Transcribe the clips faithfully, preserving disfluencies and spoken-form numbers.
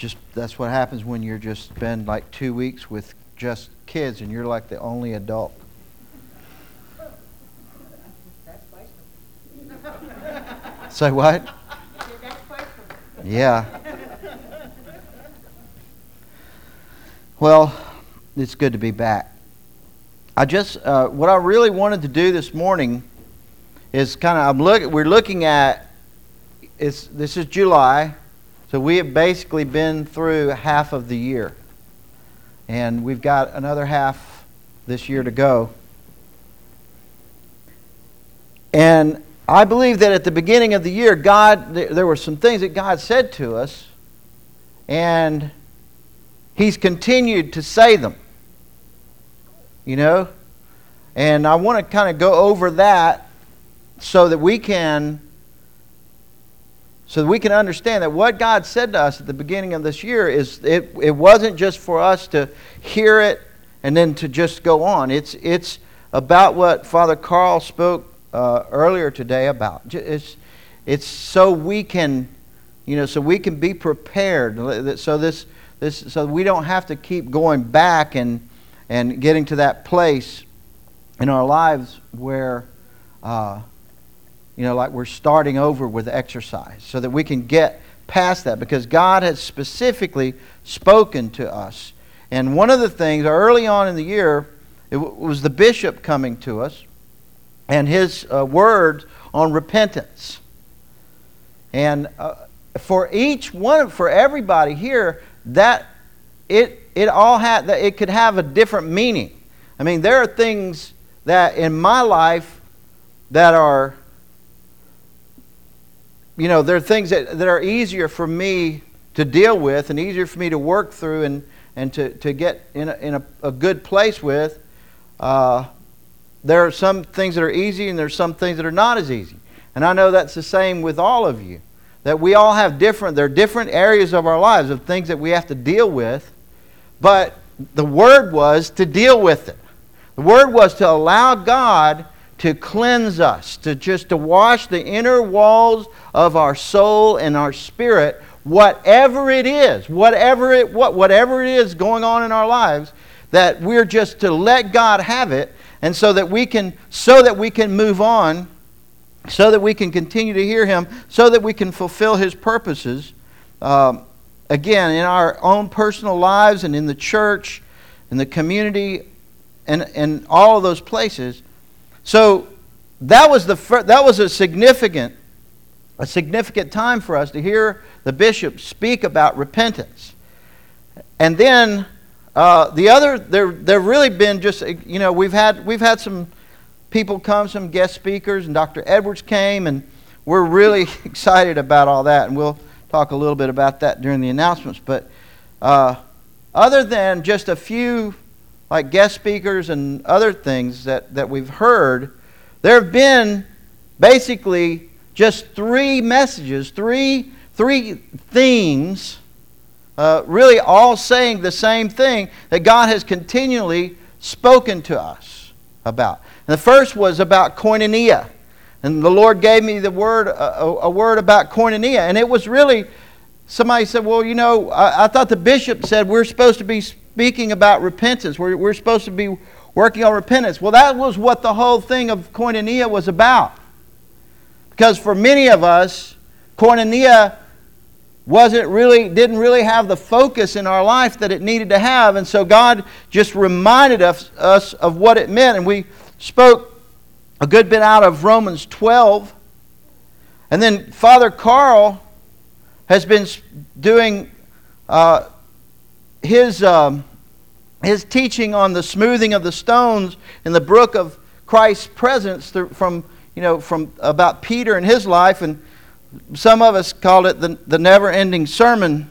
just that's what happens when you're just spend like two weeks with just kids and you're like the only adult. Say what? Yeah. Well, it's good to be back. I just uh, what I really wanted to do this morning is kind of I'm look we're looking at it's this is July, so we have basically been through half of the year, and we've got another half this year to go. And I believe that at the beginning of the year, God, there were some things that God said to us, and He's continued to say them. You know? And I want to kind of go over that so that we can so that we can understand that what God said to us at the beginning of this year is it, it wasn't just for us to hear it and then to just go on. It's it's about what Father Carl spoke Uh, earlier today about. It's, it's so we can, you know, so we can be prepared. So this, this, so we don't have to keep going back and and getting to that place in our lives where, uh, you know, like we're starting over with exercise, so that we can get past that, because God has specifically spoken to us. And one of the things early on in the year, it w- was the bishop coming to us, and his uh, words on repentance. And uh, for each one, for everybody here, that it it all had that it could have a different meaning. I mean, there are things that in my life that are, you know, there are things that, that are easier for me to deal with and easier for me to work through and and to to get in a, in a, a good place with. Uh, There are some things that are easy and there's some things that are not as easy. And I know that's the same with all of you. That we all have different, there are different areas of our lives of things that we have to deal with. But the Word was to deal with it. The Word was to allow God to cleanse us, to just to wash the inner walls of our soul and our spirit, whatever it is, whatever it what whatever it is going on in our lives, that we're just to let God have it. And so that we can, so that we can move on, so that we can continue to hear Him, so that we can fulfill His purposes, um, again, in our own personal lives and in the church, in the community, and and all of those places. So that was the fir- that was a significant, a significant time for us to hear the bishop speak about repentance, and then. Uh, the other, there, there really been just, you know, we've had we've had some people come, some guest speakers, and Doctor Edwards came, and we're really excited about all that, and we'll talk a little bit about that during the announcements. But uh, other than just a few, like guest speakers and other things that, that we've heard, there have been basically just three messages, three three themes. Uh, really all saying the same thing that God has continually spoken to us about. And the first was about koinonia. And the Lord gave me the word, a, a word about koinonia. And it was really, somebody said, well, you know, I, I thought the bishop said we're supposed to be speaking about repentance. We're, we're supposed to be working on repentance. Well, that was what the whole thing of koinonia was about. Because for many of us, koinonia wasn't really, didn't really have the focus in our life that it needed to have. And so God just reminded us, us of what it meant. And we spoke a good bit out of Romans twelve. And then Father Carl has been doing uh, his, um, his teaching on the smoothing of the stones in the brook of Christ's presence from, you know, from about Peter and his life. And some of us called it the, the never-ending sermon,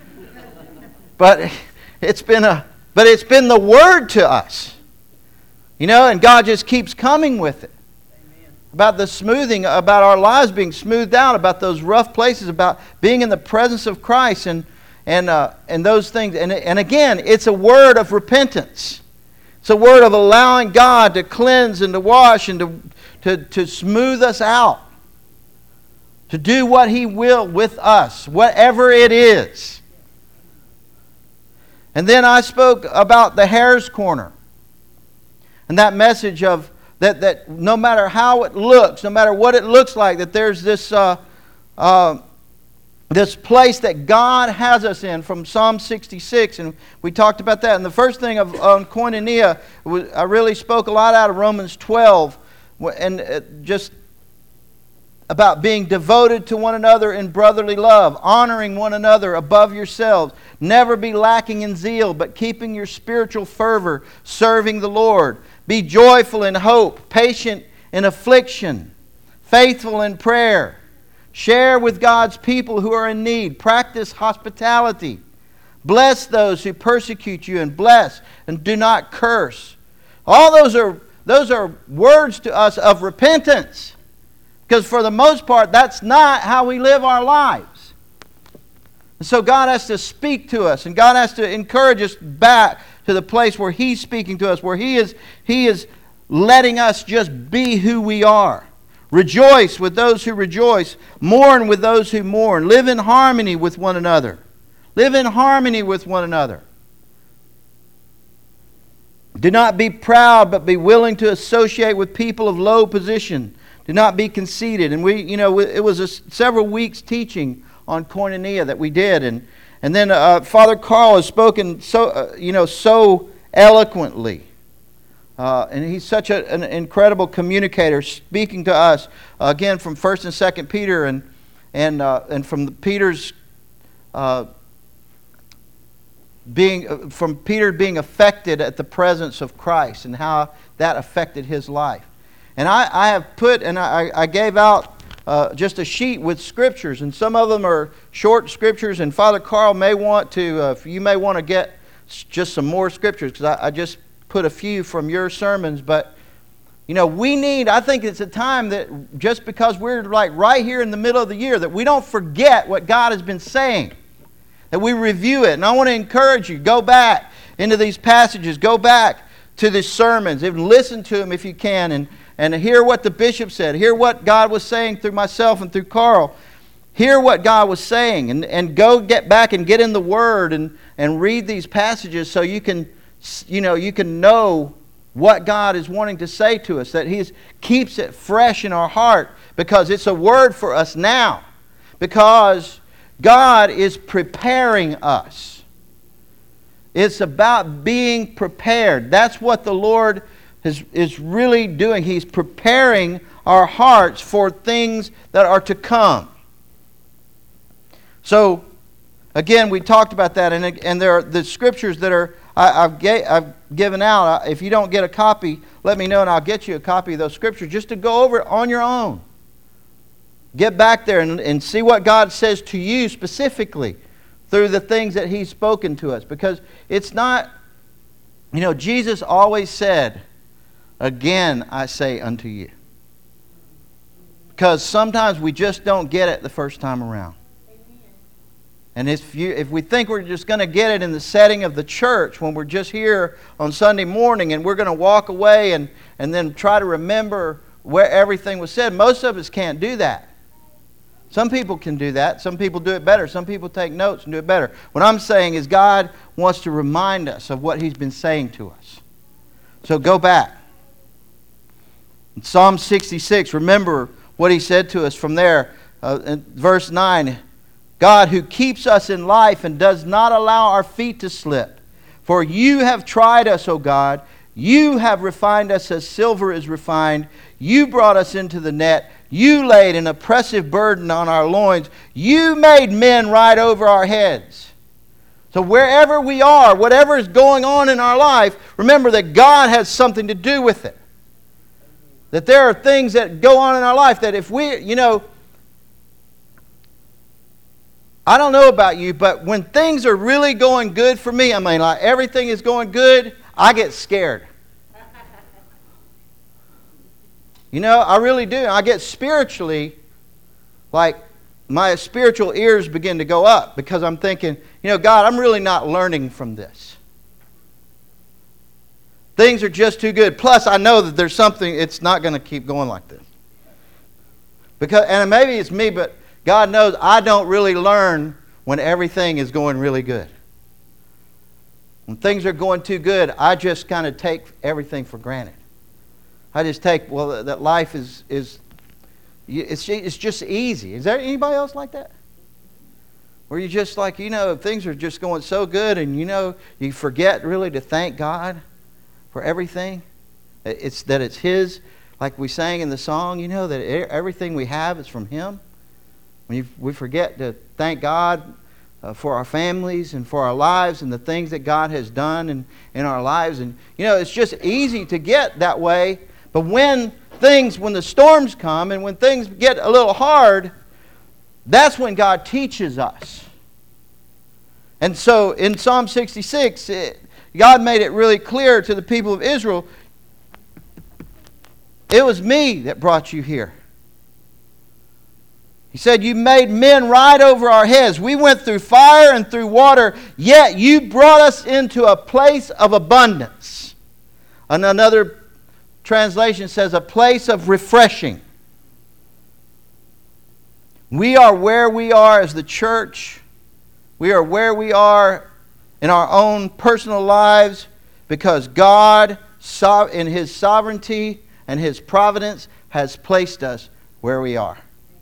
but it's been a but it's been the Word to us, you know, and God just keeps coming with it. Amen. About the smoothing, about our lives being smoothed out, about those rough places, about being in the presence of Christ, and and uh, and those things. And and again, it's a word of repentance. It's a word of allowing God to cleanse and to wash and to to, to smooth us out. To do what He will with us, whatever it is. And then I spoke about the hare's corner. And that message of that, that no matter how it looks, no matter what it looks like, that there's this, uh, uh, this place that God has us in from Psalm sixty-six. And we talked about that. And the first thing of, on koinonia, was, I really spoke a lot out of Romans twelve. And just about being devoted to one another in brotherly love, honoring one another above yourselves, never be lacking in zeal, but keeping your spiritual fervor, serving the Lord. Be joyful in hope, patient in affliction, faithful in prayer. Share with God's people who are in need. Practice hospitality. Bless those who persecute you, and bless and do not curse. All those are those are words to us of repentance. Because for the most part, that's not how we live our lives. And so God has to speak to us, and God has to encourage us back to the place where He's speaking to us, where He is, He is letting us just be who we are. Rejoice with those who rejoice. Mourn with those who mourn. Live in harmony with one another. Live in harmony with one another. Do not be proud, but be willing to associate with people of low position. Do not be conceited. And we, you know, it was a, several weeks teaching on koinonia that we did, and and then uh, Father Carl has spoken so, uh, you know, so eloquently, uh, and he's such a, an incredible communicator, speaking to us uh, again from First and Second Peter, and and uh, and from the Peter's uh, being uh, from Peter being affected at the presence of Christ and how that affected his life. And I, I have put, and I, I gave out uh, just a sheet with scriptures, and some of them are short scriptures, and Father Carl may want to, uh, you may want to get just some more scriptures, because I, I just put a few from your sermons. But, you know, we need, I think it's a time that just because we're like right here in the middle of the year, that we don't forget what God has been saying, that we review it. And I want to encourage you, go back into these passages, go back to these sermons, even listen to them if you can, and And hear what the bishop said. Hear what God was saying through myself and through Carl. Hear what God was saying. And, and go get back and get in the Word and, and read these passages so you can, you know, you can know what God is wanting to say to us. That He keeps it fresh in our heart, because it's a word for us now. Because God is preparing us. It's about being prepared. That's what the Lord Is, is really doing. He's preparing our hearts for things that are to come. So, again, we talked about that, and, and there are the scriptures that are I, I've, ga- I've given out. If you don't get a copy, let me know, and I'll get you a copy of those scriptures just to go over it on your own. Get back there and, and see what God says to you specifically through the things that He's spoken to us. Because it's not, you know, Jesus always said, "Again, I say unto you." Because sometimes we just don't get it the first time around. Amen. And if you, if we think we're just going to get it in the setting of the church, when we're just here on Sunday morning and we're going to walk away and, and then try to remember where everything was said, most of us can't do that. Some people can do that. Some people do it better. Some people take notes and do it better. What I'm saying is God wants to remind us of what He's been saying to us. So go back. In Psalm sixty-six, remember what He said to us from there. Uh, in verse nine, God who keeps us in life and does not allow our feet to slip. For you have tried us, O God. You have refined us as silver is refined. You brought us into the net. You laid an oppressive burden on our loins. You made men ride over our heads. So wherever we are, whatever is going on in our life, remember that God has something to do with it. That there are things that go on in our life that if we, you know, I don't know about you, but when things are really going good for me, I mean, like everything is going good, I get scared. You know, I really do. I get spiritually, like my spiritual ears begin to go up, because I'm thinking, you know, God, I'm really not learning from this. Things are just too good. Plus, I know that there's something, it's not going to keep going like this. Because, and maybe it's me, but God knows I don't really learn when everything is going really good. When things are going too good, I just kind of take everything for granted. I just take, well, that life is, is it's, it's just easy. Is there anybody else like that? Where you just like, you know, things are just going so good and, you know, you forget really to thank God for everything. It's that it's His, like we sang in the song, you know, that everything we have is from Him. When we forget to thank God uh, for our families and for our lives and the things that God has done in, in our lives. And, you know, it's just easy to get that way. But when things, when the storms come and when things get a little hard, that's when God teaches us. And so in Psalm sixty-six, it, God made it really clear to the people of Israel, it was me that brought you here. He said, you made men ride over our heads. We went through fire and through water, yet you brought us into a place of abundance. And another translation says, a place of refreshing. We are where we are as the church. We are where we are in our own personal lives because God, in His sovereignty and His providence, has placed us where we are.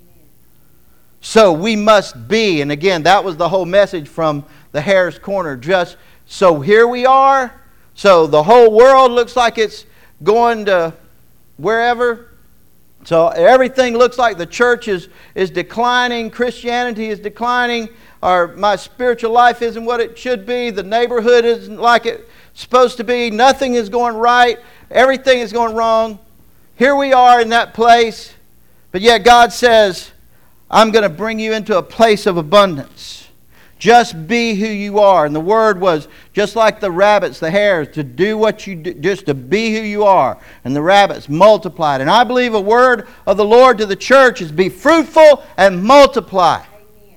So we must be, and again, that was the whole message from the Hare's Corner. Just so here we are. So the whole world looks like it's going to wherever. So everything looks like the church is, is declining. Christianity is declining. Or my spiritual life isn't what it should be. The neighborhood isn't like it's supposed to be. Nothing is going right. Everything is going wrong. Here we are in that place. But yet God says, I'm going to bring you into a place of abundance. Just be who you are. And the word was just like the rabbits, the hares, to do what you do, just to be who you are. And the rabbits multiplied. And I believe a word of the Lord to the church is be fruitful and multiply. Amen.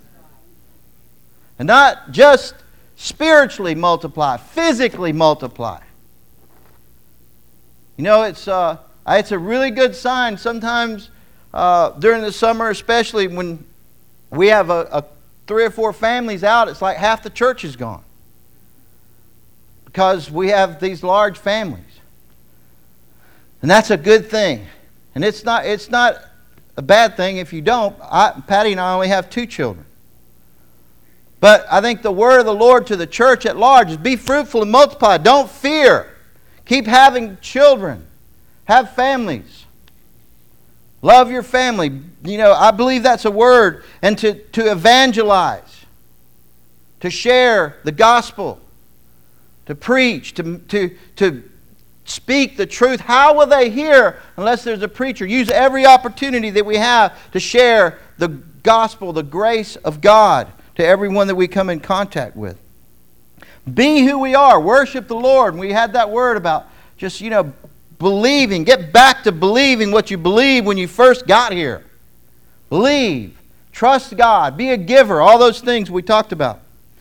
And not just spiritually multiply, physically multiply. You know, it's, uh, it's a really good sign sometimes uh, during the summer, especially when we have a, a three or four families out, it's like half the church is gone. Because we have these large families. And that's a good thing. And it's not it's not a bad thing if you don't. I, Patty and I only have two children. But I think the word of the Lord to the church at large is be fruitful and multiply. Don't fear. Keep having children. Have families. Love your family. You know, I believe that's a word. And to, to evangelize. To share the gospel. To preach. To, to, to speak the truth. How will they hear unless there's a preacher? Use every opportunity that we have to share the gospel, the grace of God to everyone that we come in contact with. Be who we are. Worship the Lord. And we had that word about just, you know, believing. Get back to believing what you believed when you first got here. Believe. Trust God. Be a giver. All those things we talked about.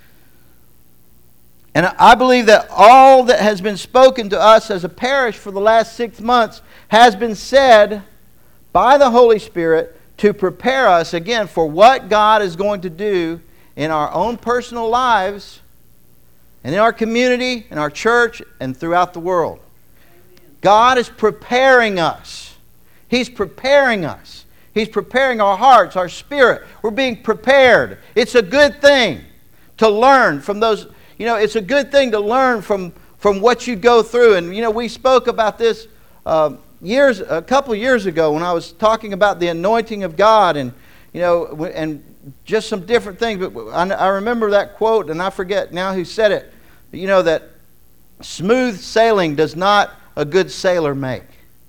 And I believe that all that has been spoken to us as a parish for the last six months has been said by the Holy Spirit to prepare us, again, for what God is going to do in our own personal lives and in our community, in our church, and throughout the world. God is preparing us. He's preparing us. He's preparing our hearts, our spirit. We're being prepared. It's a good thing to learn from those. You know, it's a good thing to learn from, from what you go through. And, you know, we spoke about this uh, years, a couple of years ago when I was talking about the anointing of God and, you know, and just some different things. But I, I remember that quote, and I forget now who said it. You know, that smooth sailing does not a good sailor make.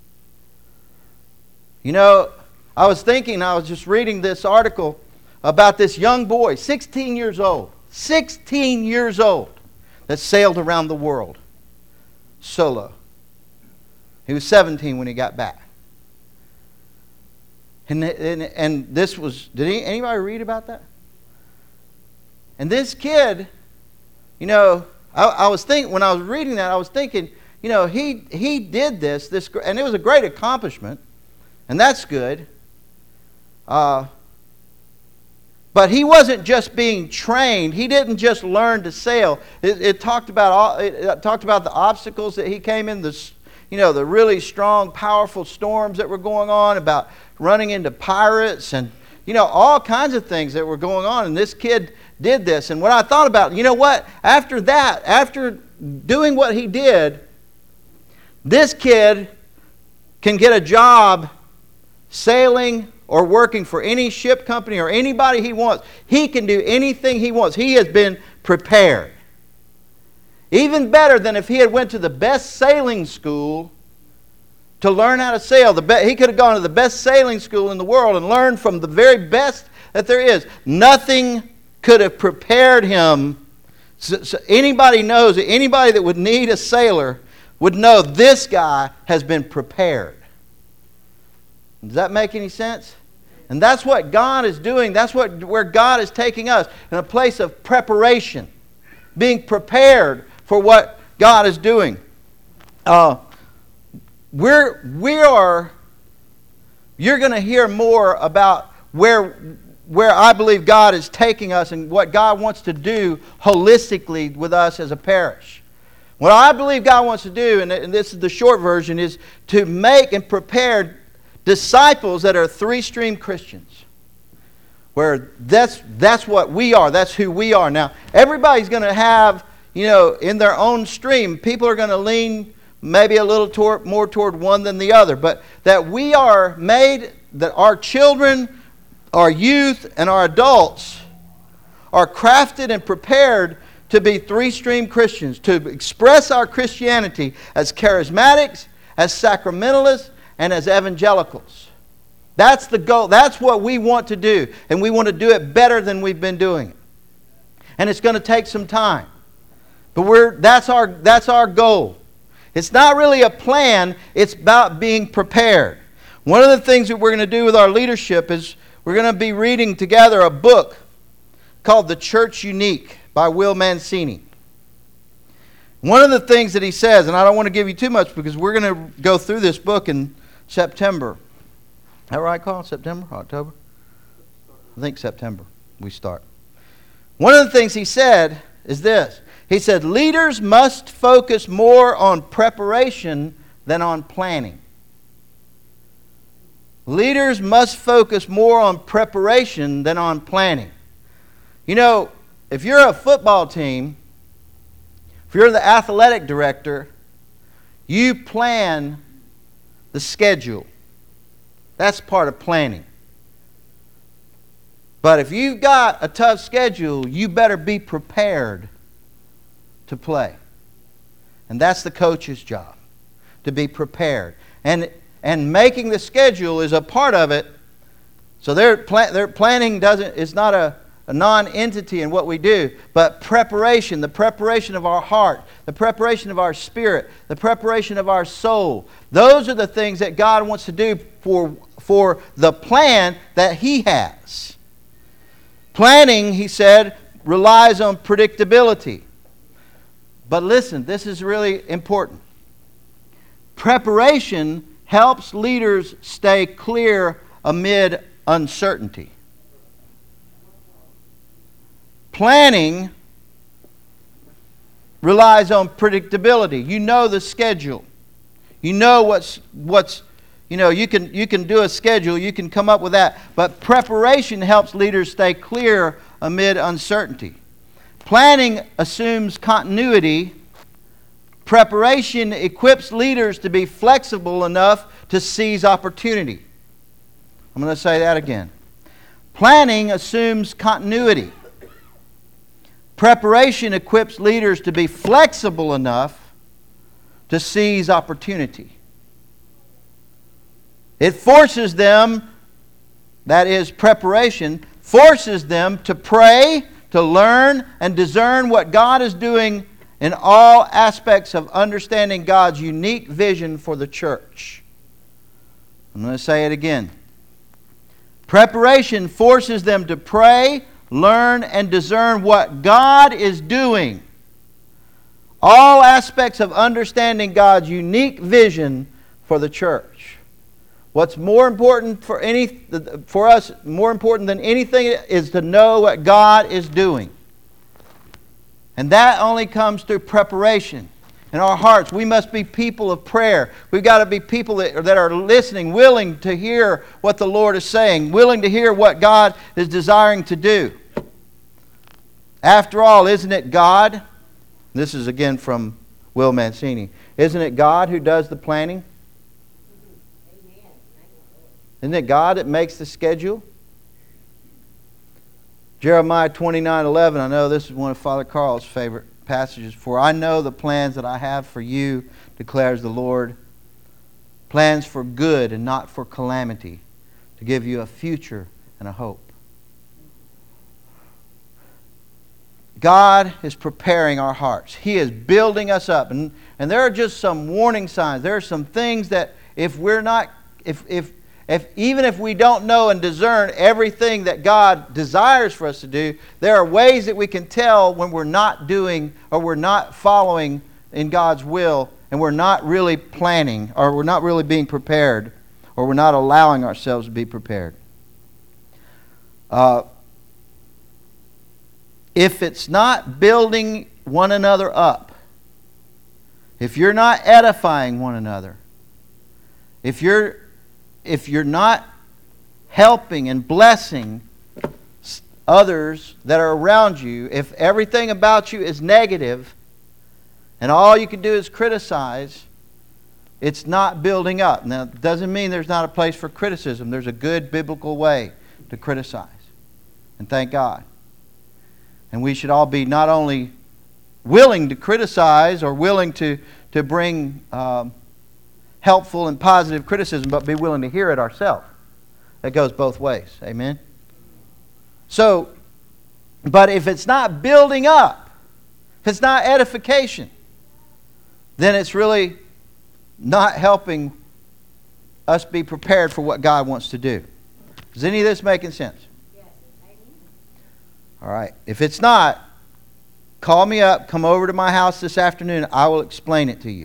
You know, I was thinking, I was just reading this article about this young boy, sixteen years old, sixteen years old, that sailed around the world solo. He was seventeen when he got back. And, and, and this was, did any, anybody read about that? And this kid, you know, I, I was thinking, when I was reading that, I was thinking, you know, he he did this, this, and it was a great accomplishment, and that's good. Uh, But he wasn't just being trained. He didn't just learn to sail. It, it talked about all, it, it talked about the obstacles that he came in, the, you know, the really strong, powerful storms that were going on, about running into pirates and, you know, all kinds of things that were going on. And this kid did this. And when I thought about, you know what, after that, after doing what he did, this kid can get a job sailing or working for any ship company or anybody he wants. He can do anything he wants. He has been prepared. Even better than if he had went to the best sailing school to learn how to sail. The be- he could have gone to the best sailing school in the world and learned from the very best that there is. Nothing could have prepared him. So, so anybody knows, anybody that would need a sailor would know this guy has been prepared. Does that make any sense? And that's what God is doing. That's what where God is taking us, in a place of preparation, being prepared for what God is doing. Uh, we're we are. You're going to hear more about where where I believe God is taking us and what God wants to do holistically with us as a parish. What I believe God wants to do, and this is the short version, is to make and prepare disciples that are three-stream Christians. Where that's that's what we are. That's who we are. Now, everybody's going to have, you know, in their own stream, people are going to lean maybe a little toward, more toward one than the other. But that we are made, that our children, our youth, and our adults are crafted and prepared to be three-stream Christians, to express our Christianity as charismatics, as sacramentalists, and as evangelicals. That's the goal. That's what we want to do. And we want to do it better than we've been doing it. And it's going to take some time. But we're that's our that's our goal. It's not really a plan, it's about being prepared. One of the things that we're going to do with our leadership is we're going to be reading together a book called The Church Unique by Will Mancini. One of the things that he says, and I don't want to give you too much because we're going to go through this book in September. Is that right, Carl? September? October? I think September we start. One of the things he said is this. He said, leaders must focus more on preparation than on planning. Leaders must focus more on preparation than on planning. You know, if you're a football team, if you're the athletic director, you plan the schedule. That's part of planning. But if you've got a tough schedule, you better be prepared to play. And that's the coach's job, to be prepared. And and making the schedule is a part of it. So their plan, their planning doesn't is not a, a non-entity in what we do, but preparation, the preparation of our heart, the preparation of our spirit, the preparation of our soul. Those are the things that God wants to do for, for the plan that He has. Planning, he said, relies on predictability. But listen, this is really important. Preparation helps leaders stay clear amid uncertainty. Planning relies on predictability. You know the schedule. You know what's what's you know, you can you can do a schedule, you can come up with that. But preparation helps leaders stay clear amid uncertainty. Planning assumes continuity. Preparation equips leaders to be flexible enough to seize opportunity. I'm going to say that again. Planning assumes continuity. Preparation equips leaders to be flexible enough to seize opportunity. It forces them, that is preparation, forces them to pray, to learn, and discern what God is doing in all aspects of understanding God's unique vision for the church. I'm going to say it again. Preparation forces them to pray, learn, and discern what God is doing. All aspects of understanding God's unique vision for the church. What's more important for any for us, more important than anything, is to know what God is doing. And that only comes through preparation. In our hearts, we must be people of prayer. We've got to be people that, that are listening, willing to hear what the Lord is saying, willing to hear what God is desiring to do. After all, isn't it God? This is again from Will Mancini. Isn't it God who does the planning? Isn't it God that makes the schedule? Jeremiah twenty-nine eleven, I know this is one of Father Carl's favorite passages. For I know the plans that I have for you, declares the Lord. Plans for good and not for calamity, to give you a future and a hope. God is preparing our hearts. He is building us up. And, and there are just some warning signs. There are some things that if we're not, if, if, if even if we don't know and discern everything that God desires for us to do, there are ways that we can tell when we're not doing or we're not following in God's will, and we're not really planning, or we're not really being prepared, or we're not allowing ourselves to be prepared. Uh, if it's not building one another up, if you're not edifying one another, if you're if you're not helping and blessing others that are around you, if everything about you is negative and all you can do is criticize, it's not building up. Now, it doesn't mean there's not a place for criticism. There's a good biblical way to criticize. And thank God. And we should all be not only willing to criticize or willing to, to bring um, helpful and positive criticism, but be willing to hear it ourselves. It goes both ways. Amen? So, but if it's not building up, if it's not edification, then it's really not helping us be prepared for what God wants to do. Is any of this making sense? Yes. All right. If it's not, call me up, come over to my house this afternoon. I will explain it to you.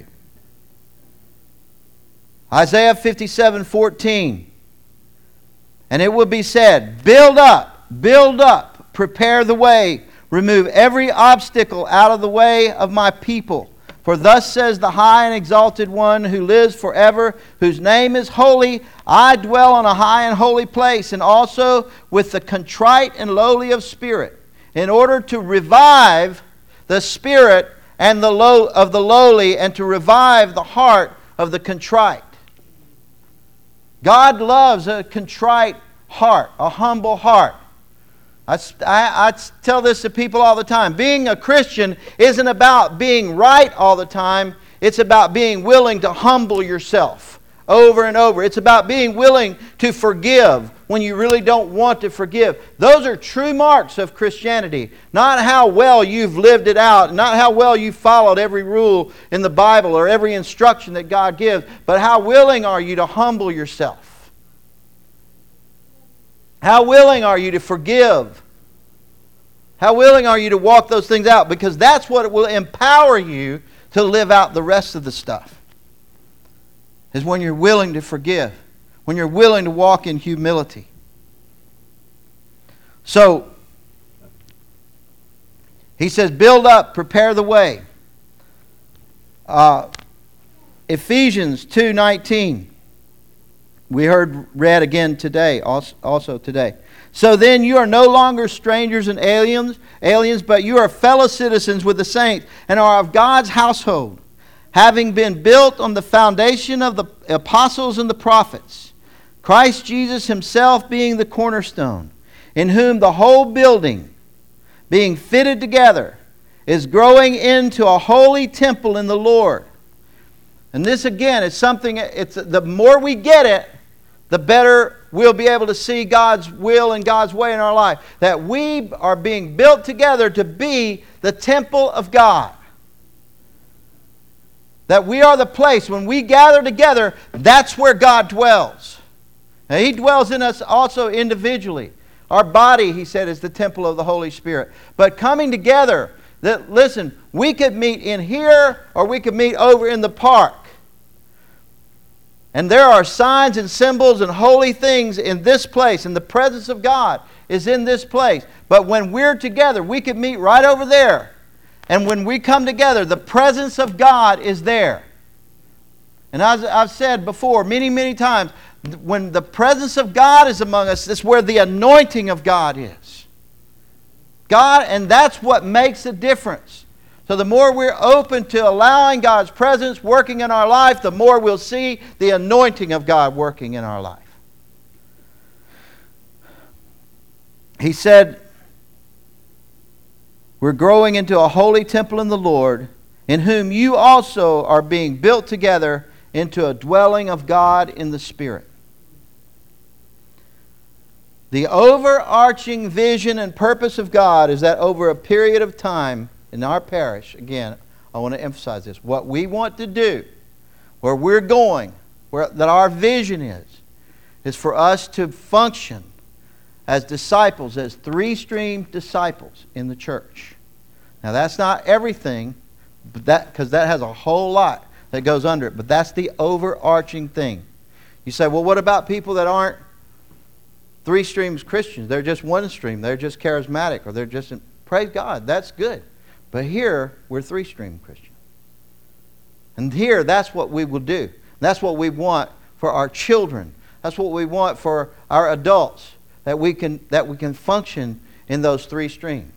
Isaiah fifty-seven fourteen. And it will be said, build up, build up, prepare the way, remove every obstacle out of the way of my people. For thus says the high and exalted one who lives forever, whose name is holy. I dwell on a high and holy place, and also with the contrite and lowly of spirit, in order to revive the spirit and the low of the lowly, and to revive the heart of the contrite. God loves a contrite heart, a humble heart. I, I, I tell this to people all the time. Being a Christian isn't about being right all the time. It's about being willing to humble yourself over and over. It's about being willing to forgive when you really don't want to forgive. Those are true marks of Christianity. Not how well you've lived it out, not how well you've followed every rule in the Bible or every instruction that God gives, but how willing are you to humble yourself? How willing are you to forgive? How willing are you to walk those things out? Because that's what will empower you to live out the rest of the stuff. Is when you're willing to forgive. When you're willing to walk in humility. So, he says, build up, prepare the way. Uh, Ephesians two nineteen. We heard read again today, also today. So then you are no longer strangers and aliens, aliens, but you are fellow citizens with the saints and are of God's household, having been built on the foundation of the apostles and the prophets, Christ Jesus himself being the cornerstone, in whom the whole building, being fitted together, is growing into a holy temple in the Lord. And this again is something, it's the more we get it, the better we'll be able to see God's will and God's way in our life. That we are being built together to be the temple of God. That we are the place, when we gather together, that's where God dwells. Now, He dwells in us also individually. Our body, He said, is the temple of the Holy Spirit. But coming together, that listen, we could meet in here or we could meet over in the park. And there are signs and symbols and holy things in this place, and the presence of God is in this place. But when we're together, we can meet right over there. And when we come together, the presence of God is there. And as I've said before many, many times, when the presence of God is among us, that's where the anointing of God is. God, and that's what makes a difference. So the more we're open to allowing God's presence working in our life, the more we'll see the anointing of God working in our life. He said, we're growing into a holy temple in the Lord, in whom you also are being built together into a dwelling of God in the Spirit. The overarching vision and purpose of God is that over a period of time in our parish, again, I want to emphasize this, what we want to do, where we're going, where that our vision is, is for us to function as disciples, as three-stream disciples in the church. Now that's not everything, but that because that has a whole lot that goes under it, but that's the overarching thing. You say, well, what about people that aren't three streams Christians? They're just one stream. They're just charismatic, or they're just, praise God, that's good. But here, we're three-stream Christians. And here, that's what we will do. That's what we want for our children. That's what we want for our adults, that we can, that we can function in those three streams.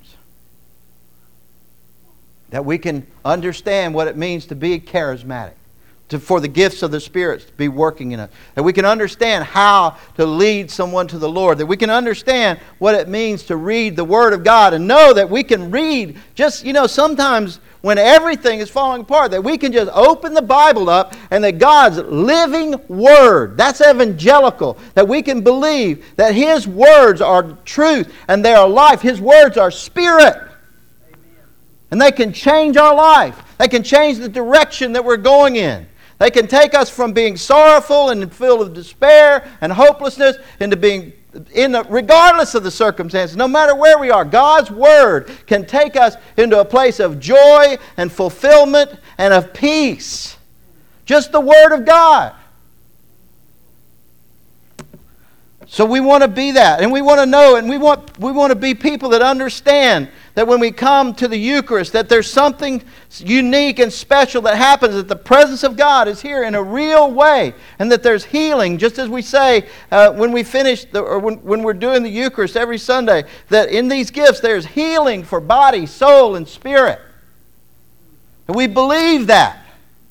That we can understand what it means to be charismatic. To, for the gifts of the Spirit to be working in us. That we can understand how to lead someone to the Lord. That we can understand what it means to read the Word of God and know that we can read just, you know, sometimes when everything is falling apart, that we can just open the Bible up and that God's living Word, that's evangelical, that we can believe that His words are truth and they are life. His words are Spirit. And they can change our life. They can change the direction that we're going in. They can take us from being sorrowful and filled with despair and hopelessness into being, in the, regardless of the circumstances, no matter where we are, God's Word can take us into a place of joy and fulfillment and of peace. Just the Word of God. So we want to be that, and we want to know, and we want we want to be people that understand that when we come to the Eucharist, that there's something unique and special that happens, that the presence of God is here in a real way, and that there's healing, just as we say uh, when we finish, the, or when, when we're doing the Eucharist every Sunday, that in these gifts there's healing for body, soul, and spirit. And we believe that.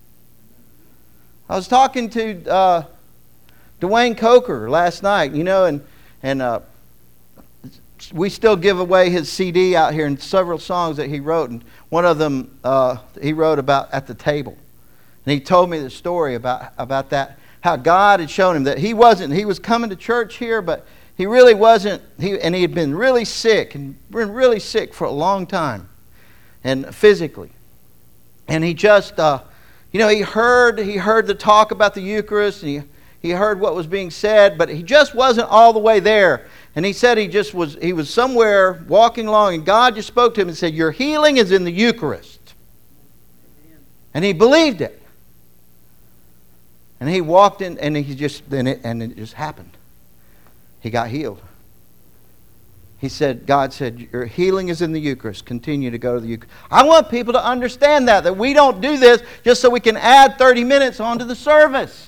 I was talking to Uh, Dwayne Coker last night, you know, and and uh, we still give away his C D out here and several songs that he wrote, and one of them uh, he wrote about At the Table, and he told me the story about about that, how God had shown him that he wasn't, he was coming to church here, but he really wasn't, he and he had been really sick and been really sick for a long time, and physically, and he just, uh, you know, he heard he heard the talk about the Eucharist, and he. He heard what was being said, but he just wasn't all the way there. And he said he just was, he was somewhere walking along, and God just spoke to him and said, your healing is in the Eucharist. Amen. And he believed it. And he walked in, and he just, and it, and it just happened. He got healed. He said, God said, your healing is in the Eucharist. Continue to go to the Eucharist. I want people to understand that, that we don't do this just so we can add thirty minutes onto the service.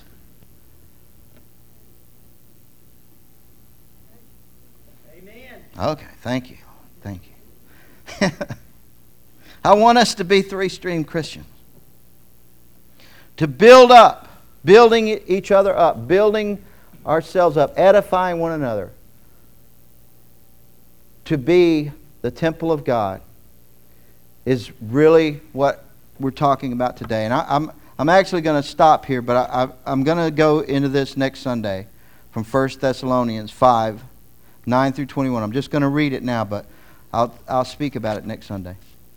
Okay, thank you. Thank you. I want us to be three-stream Christians. To build up, building each other up, building ourselves up, edifying one another. To be the temple of God is really what we're talking about today. And I, I'm I'm actually going to stop here, but I, I, I'm going to go into this next Sunday from First Thessalonians five, nine through twenty-one. I'm just going to read it now, but I'll, I'll speak about it next Sunday.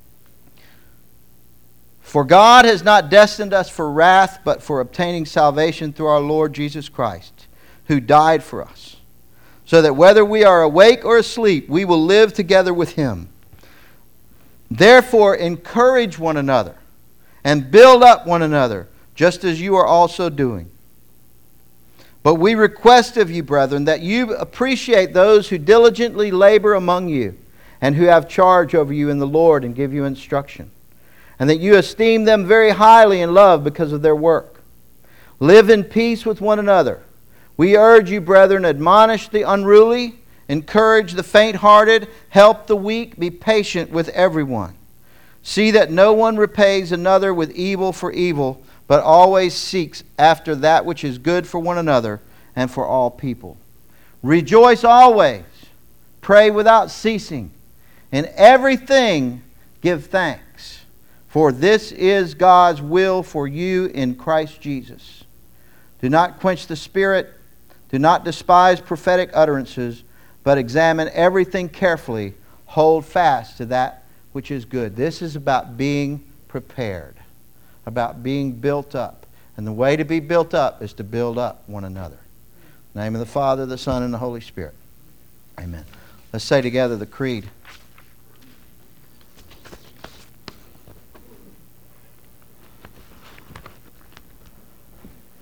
For God has not destined us for wrath, but for obtaining salvation through our Lord Jesus Christ, who died for us, so that whether we are awake or asleep, we will live together with Him. Therefore, encourage one another and build up one another, just as you are also doing. But we request of you, brethren, that you appreciate those who diligently labor among you and who have charge over you in the Lord and give you instruction, and that you esteem them very highly in love because of their work. Live in peace with one another. We urge you, brethren, admonish the unruly, encourage the faint-hearted, help the weak, be patient with everyone. See that no one repays another with evil for evil, but always seeks after that which is good for one another and for all people. Rejoice always. Pray without ceasing. In everything give thanks, for this is God's will for you in Christ Jesus. Do not quench the Spirit. Do not despise prophetic utterances, but examine everything carefully. Hold fast to that which is good. This is about being prepared, about being built up. And the way to be built up is to build up one another. In the name of the Father, the Son, and the Holy Spirit. Amen. Let's say together the creed.